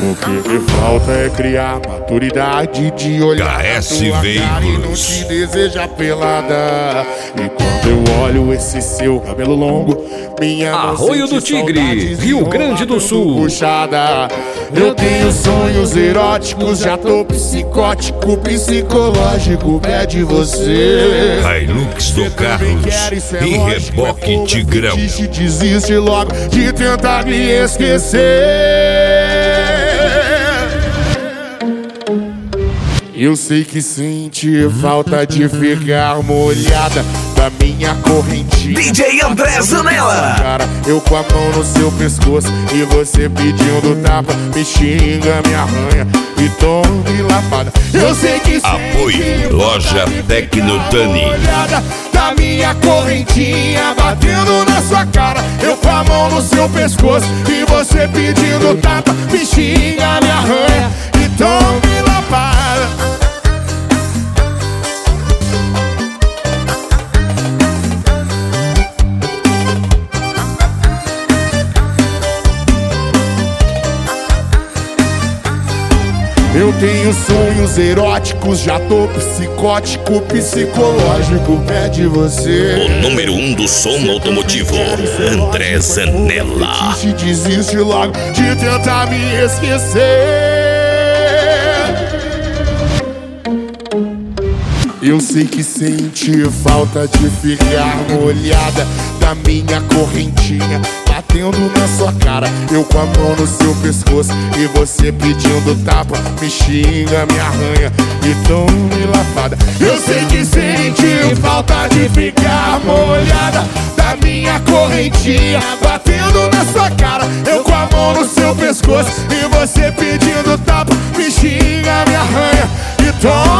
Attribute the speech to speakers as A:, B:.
A: O que me falta é criar maturidade de olhar
B: KS
A: tua cara e não
B: Veículos.
A: te desejar pelada. E quando eu olho esse seu cabelo longo, minha mão
C: Arroio do
A: sente
C: Tigre,
A: saudades
C: Rio
A: e
C: Grande do Sul.
A: puxada. Eu tenho sonhos eróticos, já tô psicótico, psicológico, pede você.
B: Hilux do Carlos e reboque Tigrão.
A: Desiste logo de tentar me esquecer. Eu sei que sente falta de ficar molhada da minha correntinha.
D: DJ André Zanella.
A: Cara, eu com a mão no seu pescoço e você pedindo tapa, me xinga, me arranha e tome lapada. Eu sei que
B: Apoio Loja Tecnodani.
A: olhada da minha correntinha batendo na sua cara. Eu com a mão no seu pescoço e você pedindo tapa, me xinga, me arranha e tome lapada. Eu tenho sonhos eróticos, já tô psicótico, psicológico, pede você.
B: O número 1 do som automotivo, André Zanella.
A: Se desiste logo de tentar me esquecer. Eu sei que sente falta de ficar molhada da minha correntinha batendo na sua cara. Eu com a mão no seu pescoço e você pedindo tapa, me xinga, me arranha e tome lavada. Eu sei que sente falta de ficar molhada da minha correntinha batendo na sua cara. Eu com a mão no seu pescoço e você pedindo tapa, me xinga, me arranha e tome